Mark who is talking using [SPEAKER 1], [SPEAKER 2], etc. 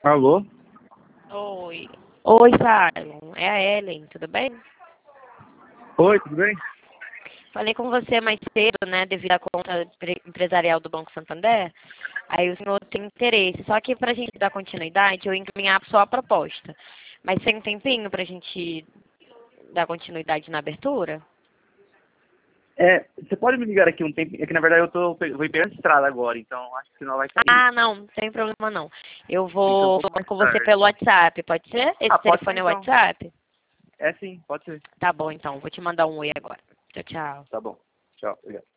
[SPEAKER 1] Alô?
[SPEAKER 2] Oi. Oi, Simon. É a Ellen, tudo bem?
[SPEAKER 1] Oi, tudo bem?
[SPEAKER 2] Falei com você mais cedo, né, devido à conta empresarial do Banco Santander. Aí o senhor tem interesse. Só que para a gente dar continuidade, eu encaminhar só a proposta. Mas tem um tempinho para a gente dar continuidade na abertura?
[SPEAKER 1] Você pode me ligar aqui um tempo? É que na verdade vou ir pegar a estrada agora, então acho que não vai sair.
[SPEAKER 2] Ah, não, não tem problema não. Eu
[SPEAKER 1] Então um
[SPEAKER 2] vou
[SPEAKER 1] pouco
[SPEAKER 2] falar
[SPEAKER 1] mais
[SPEAKER 2] com você
[SPEAKER 1] tarde.
[SPEAKER 2] pelo WhatsApp, pode ser? Esse
[SPEAKER 1] Pode ser
[SPEAKER 2] telefone é o
[SPEAKER 1] então.
[SPEAKER 2] WhatsApp?
[SPEAKER 1] É sim, pode ser.
[SPEAKER 2] Tá bom, então. Vou te mandar um oi agora. Tchau, tchau.
[SPEAKER 1] Tá bom. Tchau, obrigado.